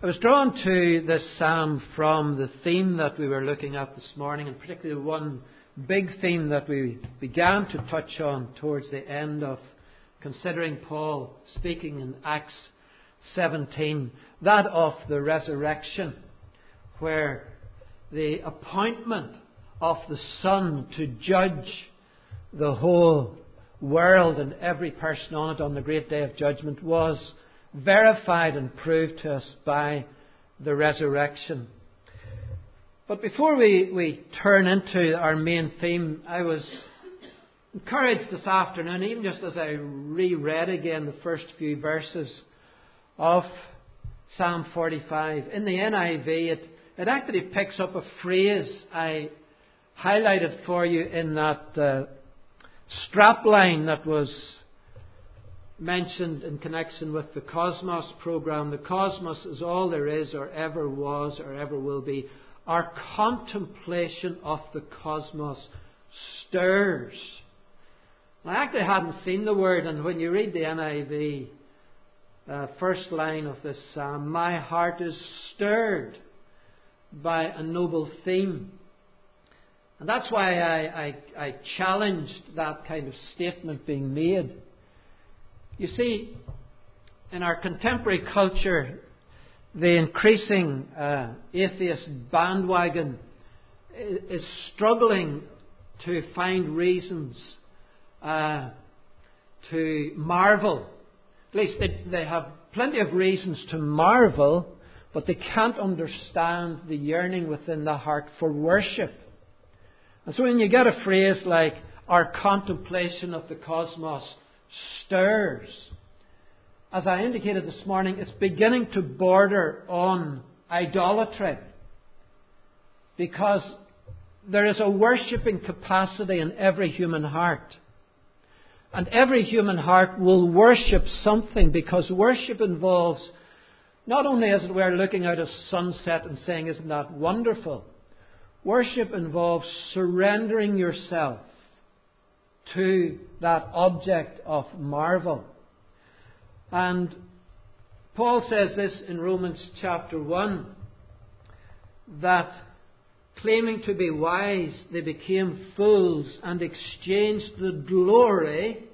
I was drawn to this psalm from the theme that we were looking at this morning, and particularly one big theme that we began to touch on towards the end of considering Paul speaking in Acts 17, that of the resurrection, where the appointment of the Son to judge the whole world and every person on it on the great day of judgment was verified and proved to us by the resurrection. But before we turn into our main theme, I was encouraged this afternoon, even just as I reread again the first few verses of Psalm 45. In the NIV, it actually picks up a phrase I highlighted for you in that strapline that was mentioned in connection with the Cosmos program. The cosmos is all there is or ever was or ever will be. Our contemplation of the cosmos stirs. I actually hadn't seen the word, and when you read the NIV, first line of this psalm, my heart is stirred by a noble theme. And that's why I challenged that kind of statement being made. You see, in our contemporary culture, the increasing atheist bandwagon is struggling to find reasons to marvel. At least they have plenty of reasons to marvel, but they can't understand the yearning within the heart for worship. And so when you get a phrase like, our contemplation of the cosmos stirs, as I indicated this morning, it's beginning to border on idolatry. Because there is a worshipping capacity in every human heart. And every human heart will worship something, because worship involves not only, as it were, looking out a sunset and saying, isn't that wonderful? Worship involves surrendering yourself to that object of marvel. And Paul says this in Romans chapter 1, that claiming to be wise, they became fools and exchanged the glory,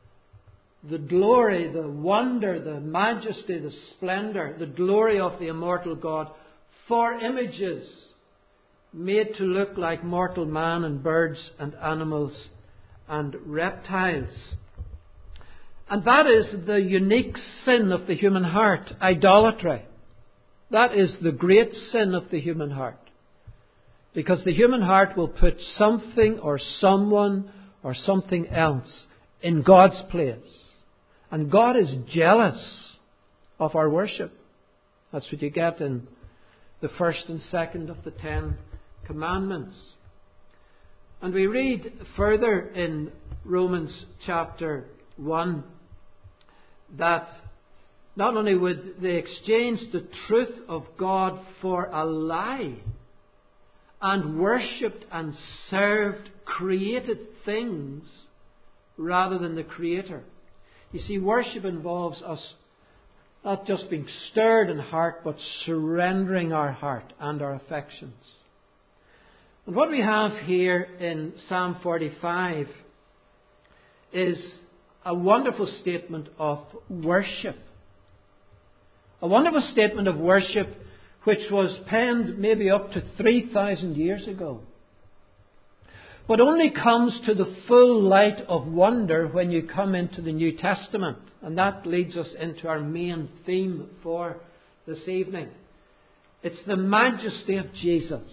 the wonder, the majesty, the splendor, the glory of the immortal God for images made to look like mortal man and birds and animals and reptiles. And that is the unique sin of the human heart, idolatry. That is the great sin of the human heart. Because the human heart will put something or someone or something else in God's place. And God is jealous of our worship. That's what you get in the first and second of the 10 Commandments. And we read further in Romans chapter 1 that not only would they exchange the truth of God for a lie and worshipped and served created things rather than the Creator. You see, worship involves us not just being stirred in heart, but surrendering our heart and our affections. And what we have here in Psalm 45 is a wonderful statement of worship. A wonderful statement of worship which was penned maybe up to 3,000 years ago, but only comes to the full light of wonder when you come into the New Testament. And that leads us into our main theme for this evening. It's the majesty of Jesus.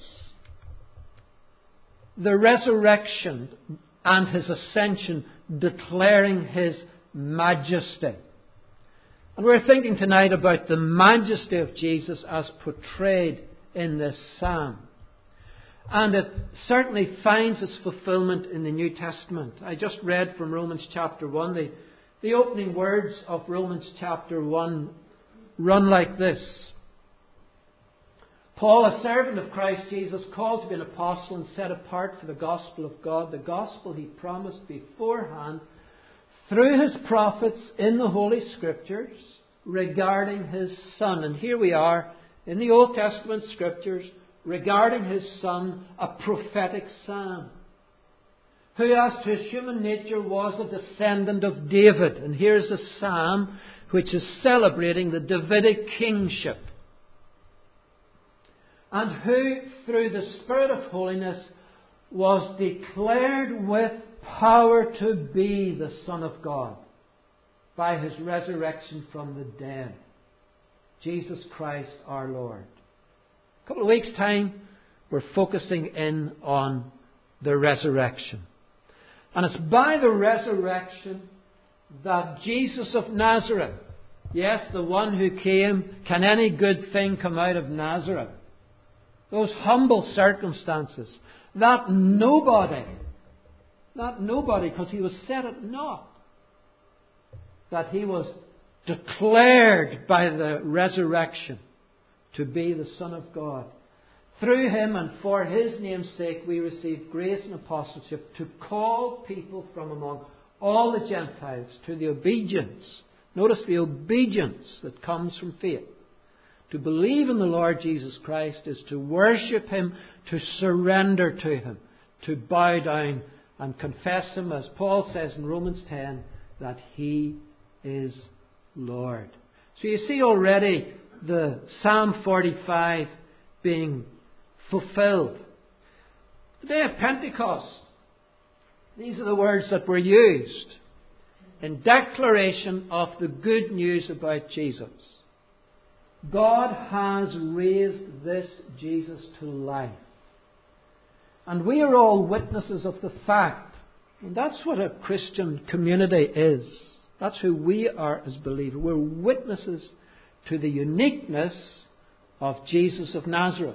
The resurrection and His ascension declaring His majesty. And we're thinking tonight about the majesty of Jesus as portrayed in this psalm. And it certainly finds its fulfillment in the New Testament. I just read from Romans chapter 1. The opening words of Romans chapter 1 run like this. Paul, a servant of Christ Jesus, called to be an apostle and set apart for the gospel of God, the gospel He promised beforehand through His prophets in the Holy Scriptures regarding His Son. And here we are in the Old Testament Scriptures regarding His Son a prophetic psalm, who as to His human nature was a descendant of David. And here's a psalm which is celebrating the Davidic kingship. And who, through the Spirit of holiness, was declared with power to be the Son of God by His resurrection from the dead. Jesus Christ our Lord. A couple of weeks' time, we're focusing in on the resurrection. And it's by the resurrection that Jesus of Nazareth, yes, the one who came, can any good thing come out of Nazareth? Those humble circumstances, that nobody, because He was set at naught, that He was declared by the resurrection to be the Son of God. Through Him and for His name's sake we receive grace and apostleship to call people from among all the Gentiles to the obedience. Notice the obedience that comes from faith. To believe in the Lord Jesus Christ is to worship Him, to surrender to Him, to bow down and confess Him, as Paul says in Romans 10, that He is Lord. So you see already the Psalm 45 being fulfilled. The day of Pentecost, these are the words that were used in declaration of the good news about Jesus. God has raised this Jesus to life. And we are all witnesses of the fact. And that's what a Christian community is. That's who we are as believers. We're witnesses to the uniqueness of Jesus of Nazareth.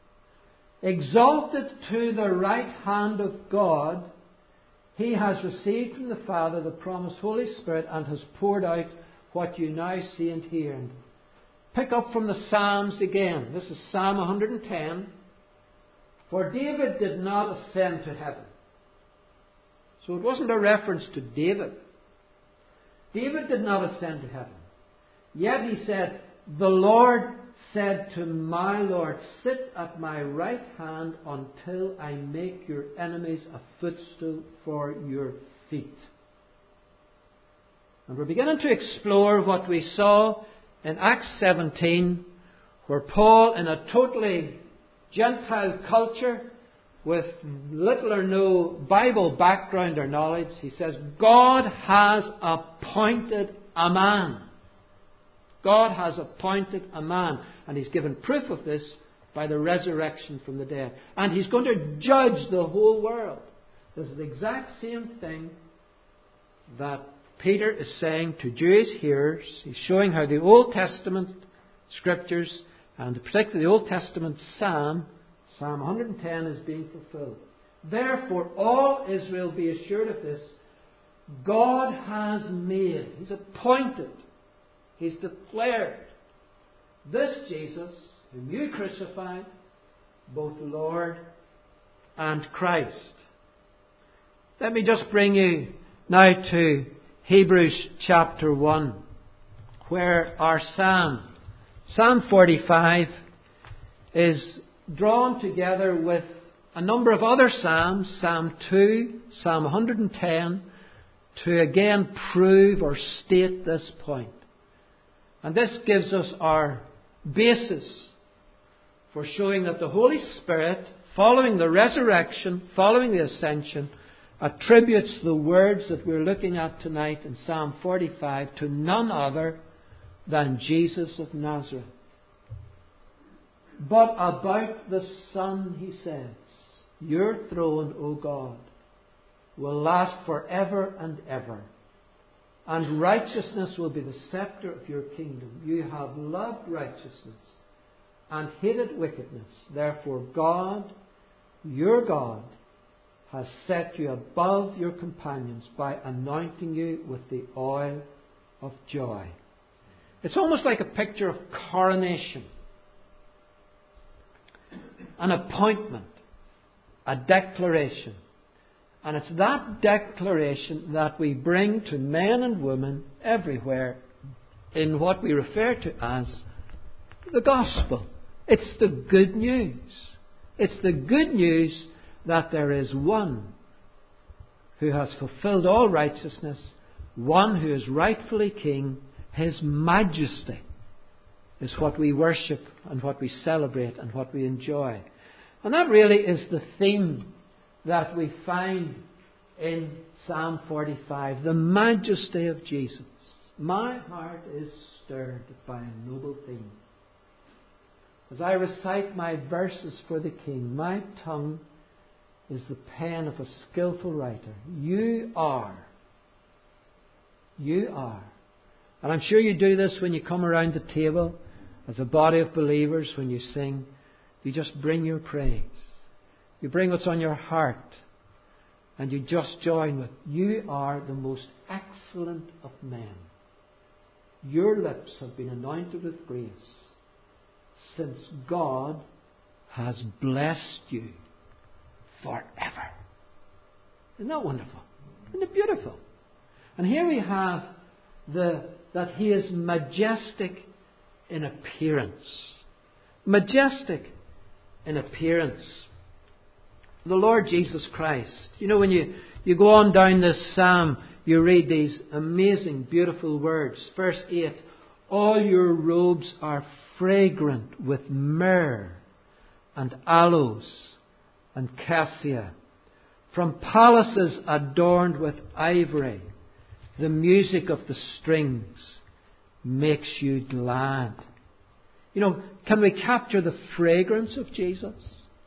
Exalted to the right hand of God, He has received from the Father the promised Holy Spirit and has poured out what you now see and hear. And pick up from the Psalms again. This is Psalm 110. For David did not ascend to heaven. So it wasn't a reference to David. David did not ascend to heaven. Yet he said, the Lord said to my Lord, sit at my right hand until I make your enemies a footstool for your feet. And we're beginning to explore what we saw in Acts 17, where Paul, in a totally Gentile culture, with little or no Bible background or knowledge, he says, God has appointed a man. God has appointed a man. And He's given proof of this by the resurrection from the dead. And He's going to judge the whole world. This is the exact same thing that Peter is saying to Jewish hearers. He's showing how the Old Testament Scriptures, and particularly the Old Testament Psalm 110, is being fulfilled. Therefore, all Israel be assured of this. God has made, He's appointed, He's declared this Jesus, whom you crucified, both Lord and Christ. Let me just bring you now to Hebrews chapter 1, where our Psalm 45, is drawn together with a number of other Psalms, Psalm 2, Psalm 110, to again prove or state this point. And this gives us our basis for showing that the Holy Spirit, following the resurrection, following the ascension, attributes the words that we're looking at tonight in Psalm 45 to none other than Jesus of Nazareth. But about the Son, he says, your throne, O God, will last forever and ever, and righteousness will be the scepter of your kingdom. You have loved righteousness and hated wickedness. Therefore God, your God, has set you above your companions by anointing you with the oil of joy. It's almost like a picture of coronation, an appointment, a declaration. And it's that declaration that we bring to men and women everywhere in what we refer to as the gospel. It's the good news. It's the good news that there is one who has fulfilled all righteousness, one who is rightfully King. His majesty is what we worship and what we celebrate and what we enjoy. And that really is the theme that we find in Psalm 45, the majesty of Jesus. My heart is stirred by a noble theme. As I recite my verses for the King, my tongue is the pen of a skillful writer. You are. And I'm sure you do this when you come around the table as a body of believers, when you sing. You just bring your praise. You bring what's on your heart. And you just join with, you are the most excellent of men. Your lips have been anointed with grace, since God has blessed you forever. Isn't that wonderful? Isn't it beautiful? And here we have that He is majestic in appearance. Majestic in appearance. The Lord Jesus Christ. You know, when you go on down this psalm, you read these amazing, beautiful words. Verse 8, all your robes are fragrant with myrrh and aloes and cassia. From palaces adorned with ivory, the music of the strings makes you glad. You know, can we capture the fragrance of Jesus?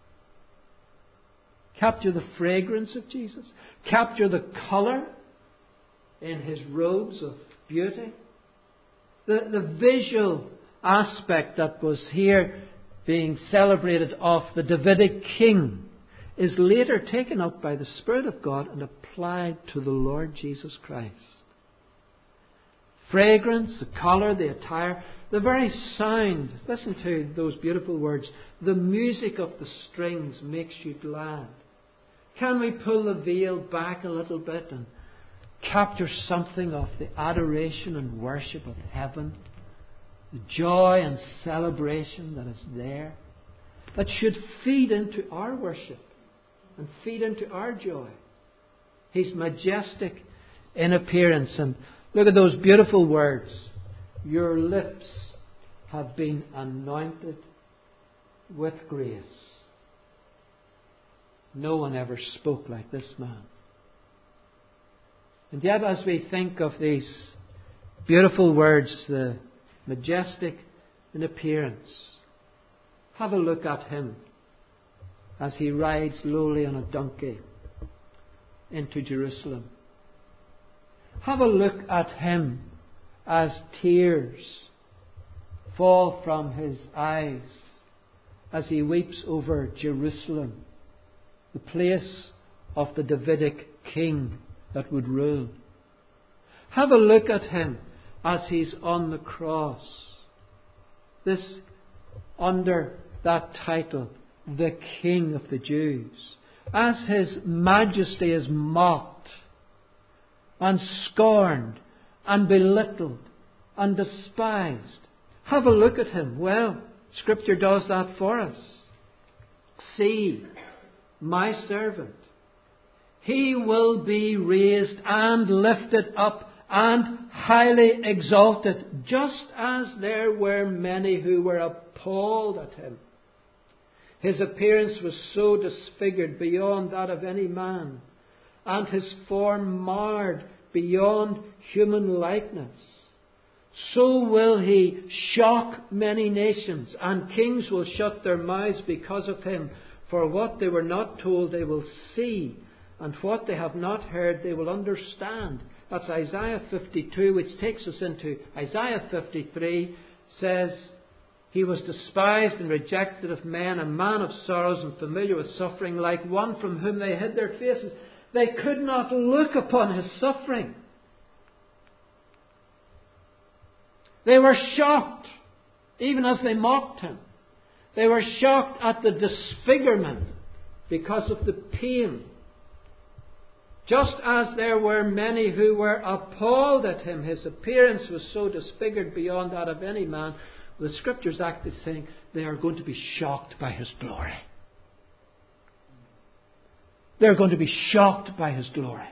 Capture the fragrance of Jesus? Capture the colour in His robes of beauty? The visual aspect that was here being celebrated of the Davidic king is later taken up by the Spirit of God and applied to the Lord Jesus Christ. Fragrance, the colour, the attire, the very sound. Listen to those beautiful words. The music of the strings makes you glad. Can we pull the veil back a little bit and capture something of the adoration and worship of heaven? The joy and celebration that is there, that should feed into our worship and feed into our joy. He's majestic in appearance. And look at those beautiful words. Your lips have been anointed with grace. No one ever spoke like this man. And yet, as we think of these beautiful words, the majestic in appearance, have a look at Him as He rides lowly on a donkey into Jerusalem. Have a look at Him as tears fall from His eyes as He weeps over Jerusalem, the place of the Davidic king that would rule. Have a look at Him as He's on the cross. This under that title, the King of the Jews. As His majesty is mocked and scorned and belittled and despised. Have a look at Him. Well, Scripture does that for us. See, my servant, he will be raised and lifted up and highly exalted, just as there were many who were appalled at him. His appearance was so disfigured beyond that of any man, and his form marred beyond human likeness. So will he shock many nations, and kings will shut their mouths because of him. For what they were not told they will see, and what they have not heard they will understand. That's Isaiah 52, which takes us into Isaiah 53, says, he was despised and rejected of men, a man of sorrows and familiar with suffering, like one from whom they hid their faces. They could not look upon his suffering. They were shocked, even as they mocked him. They were shocked at the disfigurement because of the pain. Just as there were many who were appalled at him, his appearance was so disfigured beyond that of any man. The Scripture is actually saying they are going to be shocked by His glory. They're going to be shocked by His glory.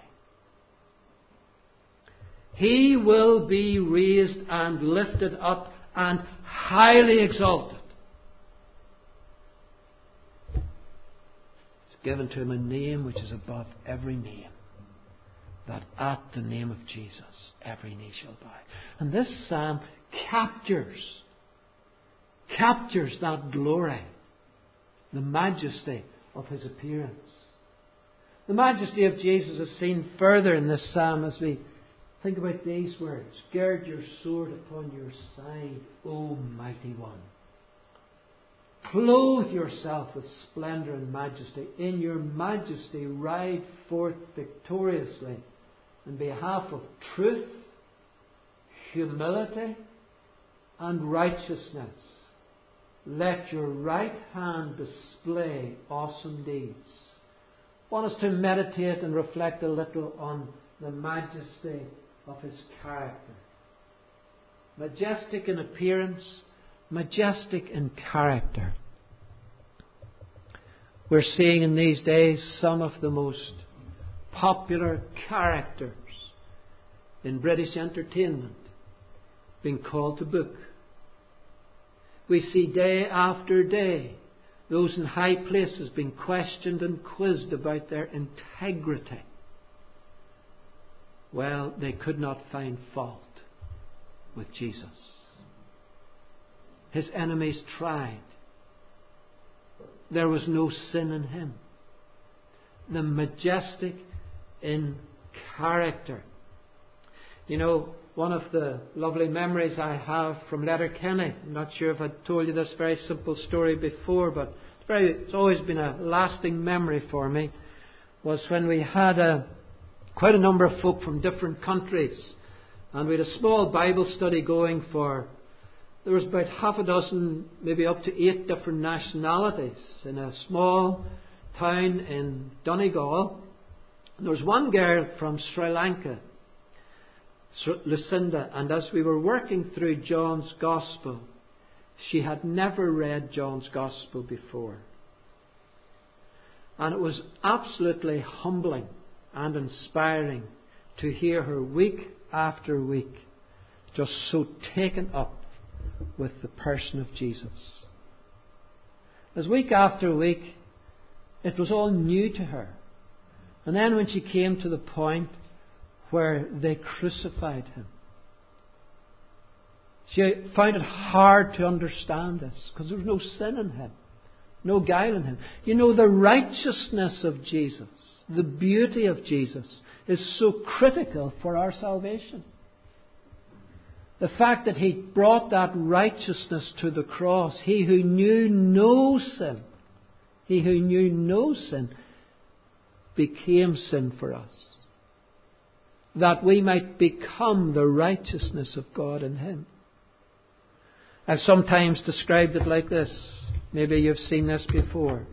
He will be raised and lifted up and highly exalted. It's given to Him a name which is above every name, that at the name of Jesus every knee shall bow. And this psalm captures that glory, the majesty of His appearance. The majesty of Jesus is seen further in this psalm as we think about these words. Gird your sword upon your side, O mighty one. Clothe yourself with splendour and majesty. In your majesty ride forth victoriously on behalf of truth, humility, and righteousness. Let your right hand display awesome deeds. I want us to meditate and reflect a little on the majesty of His character. Majestic in appearance, majestic in character. We're seeing in these days some of the most popular characters in British entertainment being called to book. We see day after day those in high places being questioned and quizzed about their integrity. Well, they could not find fault with Jesus. His enemies tried. There was no sin in Him. The majestic in character. You know, one of the lovely memories I have from Letterkenny, I'm not sure if I told you this very simple story before, but it's always been a lasting memory for me, was when we had quite a number of folk from different countries, and we had a small Bible study going there was about half a dozen, maybe up to 8 different nationalities in a small town in Donegal. And there was one girl from Sri Lanka, Lucinda, and as we were working through John's Gospel, she had never read John's Gospel before. And it was absolutely humbling and inspiring to hear her week after week just so taken up with the person of Jesus. As week after week, it was all new to her. And then when she came to the point where they crucified Him, she found it hard to understand this because there was no sin in Him, no guile in Him. You know, the righteousness of Jesus, the beauty of Jesus is so critical for our salvation. The fact that He brought that righteousness to the cross, He who knew no sin, became sin for us, that we might become the righteousness of God in Him. I've sometimes described it like this. Maybe you've seen this before.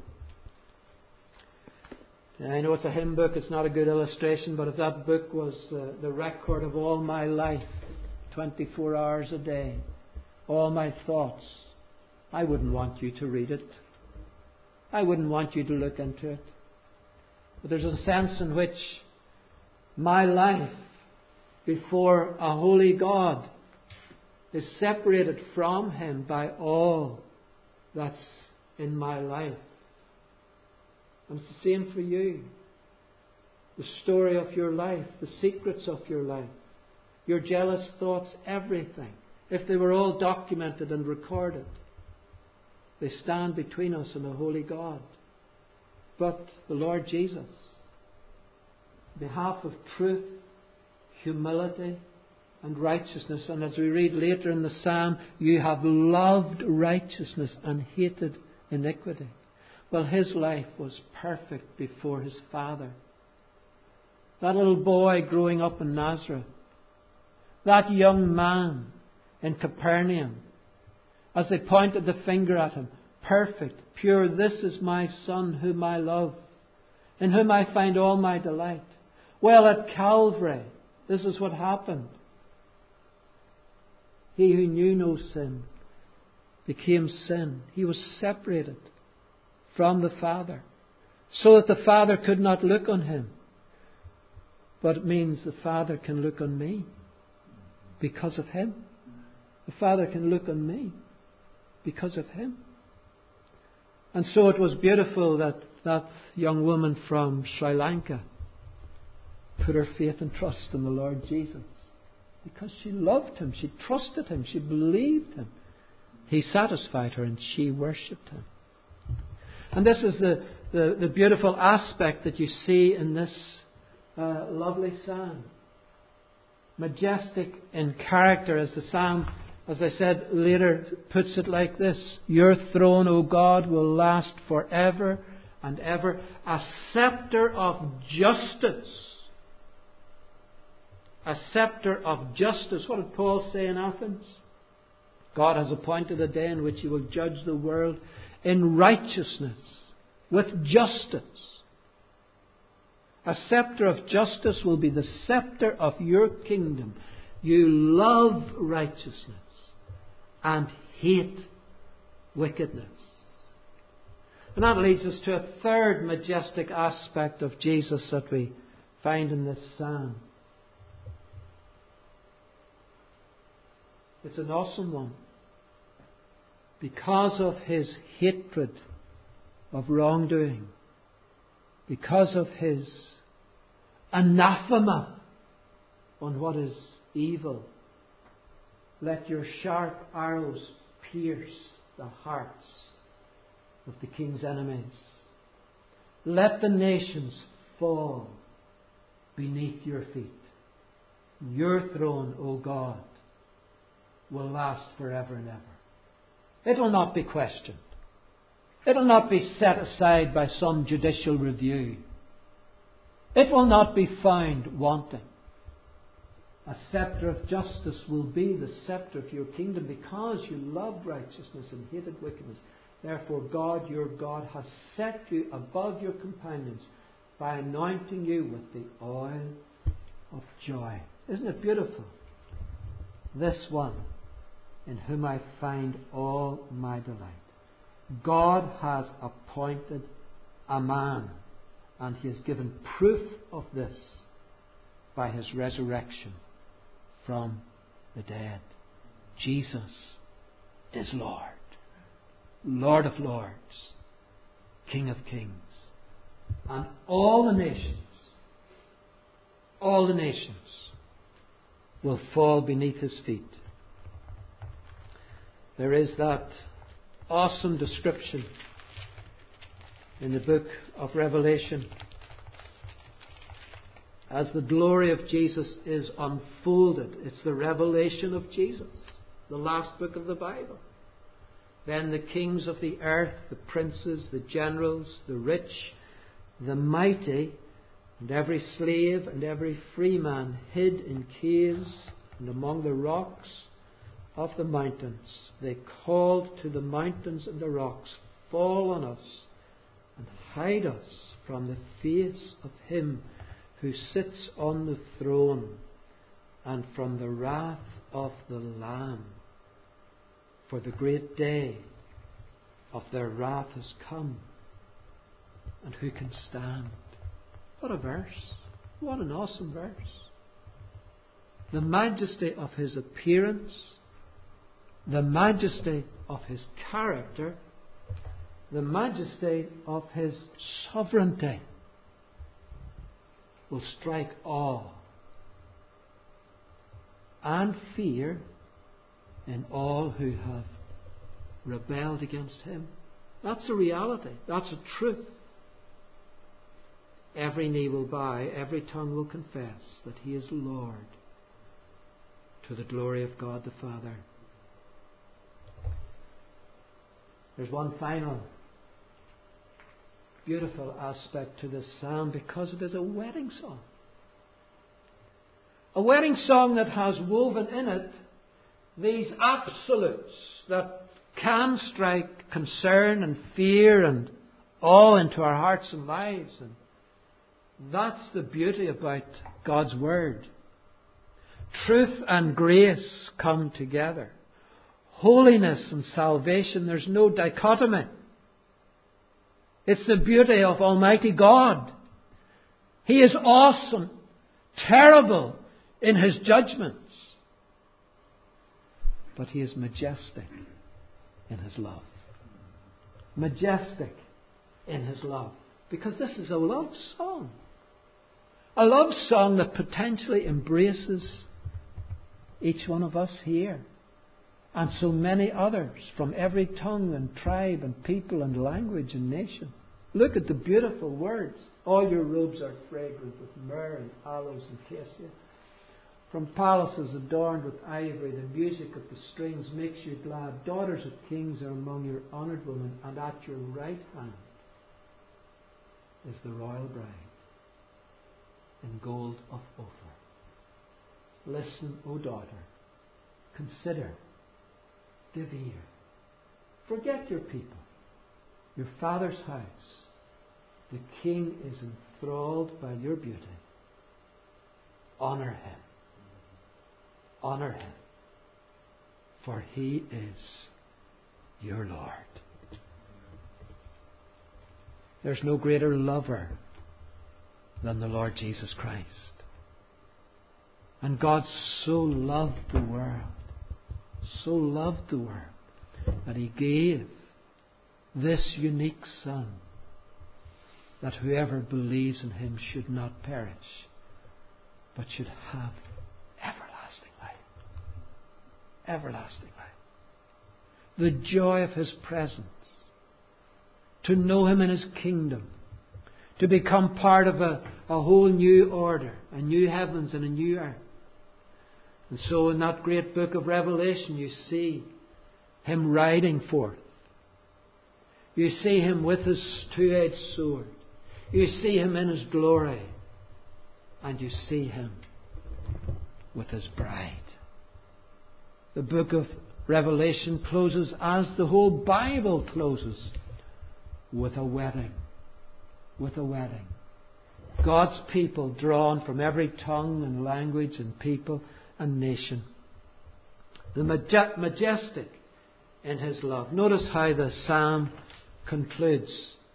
I know it's a hymn book, it's not a good illustration, but if that book was the record of all my life, 24 hours a day, all my thoughts, I wouldn't want you to read it. I wouldn't want you to look into it. But there's a sense in which my life before a holy God is separated from Him by all that's in my life. And it's the same for you. The story of your life, the secrets of your life, your jealous thoughts, everything, if they were all documented and recorded, they stand between us and a holy God. But the Lord Jesus, on behalf of truth, humility, and righteousness, and as we read later in the psalm, you have loved righteousness and hated iniquity. Well, His life was perfect before His Father. That little boy growing up in Nazareth, that young man in Capernaum, as they pointed the finger at Him, perfect, pure, this is my Son whom I love, in whom I find all my delight. Well, at Calvary, this is what happened. He who knew no sin became sin. He was separated from the Father, so that the Father could not look on him. But it means the Father can look on me because of him. The Father can look on me because of him. And so it was beautiful that that young woman from Sri Lanka put her faith and trust in the Lord Jesus. Because she loved him, she trusted him, she believed him. He satisfied her and she worshipped him. And this is the beautiful aspect that you see in this lovely psalm. Majestic in character, as the psalm, as I said later, puts it like this: Your throne, O God, will last forever and ever. A scepter of justice. A scepter of justice. What did Paul say in Athens? God has appointed a day in which He will judge the world in righteousness, with justice. A scepter of justice will be the scepter of your kingdom. You love righteousness and hate wickedness. And that leads us to a third majestic aspect of Jesus that we find in this psalm. It's an awesome one. Because of His hatred of wrongdoing, because of His anathema on what is evil, let your sharp arrows pierce the hearts of the king's enemies. Let the nations fall beneath your feet. Your throne, O God, will last forever and ever. It will not be questioned. It will not be set aside by some judicial review. It will not be found wanting. A scepter of justice will be the scepter of your kingdom because you loved righteousness and hated wickedness. Therefore, God, your God, has set you above your companions by anointing you with the oil of joy. Isn't it beautiful? This one in whom I find all my delight. God has appointed a man, and He has given proof of this by His resurrection from the dead. Jesus is Lord. Lord of lords, King of kings. And all the nations will fall beneath His feet. There is that awesome description in the book of Revelation as the glory of Jesus is unfolded. It's the revelation of Jesus, the last book of the Bible. Then the kings of the earth, the princes, the generals, the rich, the mighty, and every slave and every free man hid in caves and among the rocks of the mountains. They called to the mountains and the rocks, fall on us and hide us from the face of Him who sits on the throne and from the wrath of the Lamb. For the great day of their wrath has come, and who can stand? What a verse! What an awesome verse! The majesty of His appearance, the majesty of His character, the majesty of His sovereignty will strike awe and fear in all who have rebelled against Him. That's a reality. That's a truth. Every knee will bow, every tongue will confess that He is Lord, to the glory of God the Father. There's one final beautiful aspect to this psalm because it is a wedding song. A wedding song that has woven in it these absolutes that can strike concern and fear and awe into our hearts and lives. And that's the beauty about God's Word. Truth and grace come together. holiness and salvation. There's no dichotomy. It's the beauty of Almighty God. He is awesome, terrible in His judgments. But He is majestic in His love. Majestic in His love. Because this is a love song. A love song that potentially embraces each one of us here. And so many others from every tongue and tribe and people and language and nation. Look at the beautiful words. All your robes are fragrant with myrrh and aloes and cassia. From palaces adorned with ivory, the music of the strings makes you glad. Daughters of kings are among your honoured women, and at your right hand is the royal bride in gold of Ophir. Listen, O daughter, consider, give ear. Forget your people, your father's house. The king is enthralled by your beauty. Honour him. Honour him. For he is your Lord. There's no greater lover than the Lord Jesus Christ. And God so loved the world, that He gave this unique Son, that whoever believes in Him should not perish, but should have everlasting life. Everlasting life. The joy of His presence. To know Him in His kingdom. To become part of a whole new order. A new heavens and a new earth. And so in that great book of Revelation you see Him riding forth. You see Him with His two-edged sword. You see Him in His glory. And you see Him with His bride. The book of Revelation closes as the whole Bible closes, with a wedding. With a wedding. God's people drawn from every tongue and language and people and nation. The majestic in His love. Notice how the psalm concludes.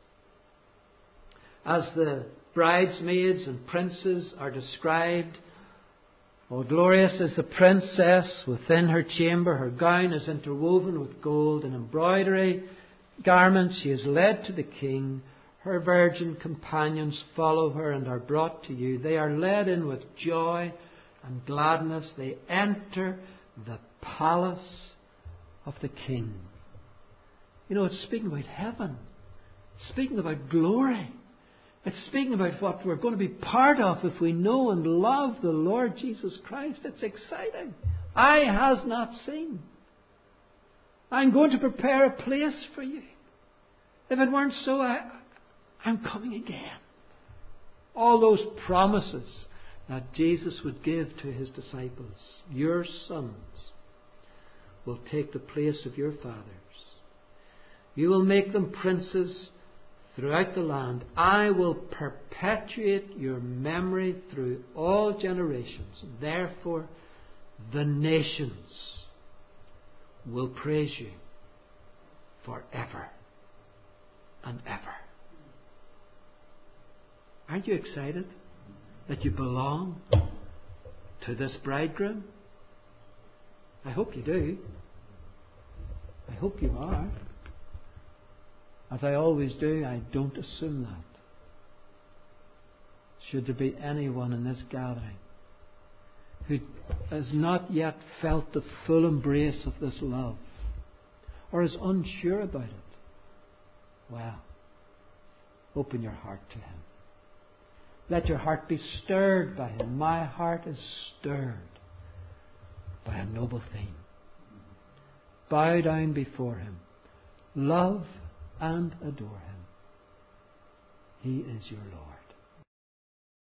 As the bridesmaids and princes are described, oh, glorious is the princess within her chamber. Her gown is interwoven with gold and embroidery garments. She is led to the king. Her virgin companions follow her and are brought to you. They are led in with joy and gladness. They enter the palace of the king. You know, it's speaking about heaven. It's speaking about glory. It's speaking about what we're going to be part of if we know and love the Lord Jesus Christ. It's exciting. Eye has not seen. I'm going to prepare a place for you. If it weren't so, I'm coming again. All those promises that Jesus would give to His disciples. Your sons will take the place of your fathers. You will make them princes throughout the land. I will perpetuate your memory through all generations. Therefore, the nations will praise you forever and ever. Aren't you excited that you belong to this bridegroom? I hope you do. I hope you are. As I always do, I don't assume that. Should there be anyone in this gathering who has not yet felt the full embrace of this love, or is unsure about it, well, open your heart to Him. Let your heart be stirred by Him. My heart is stirred by a noble theme. Bow down before Him. Love and adore Him. He is your Lord.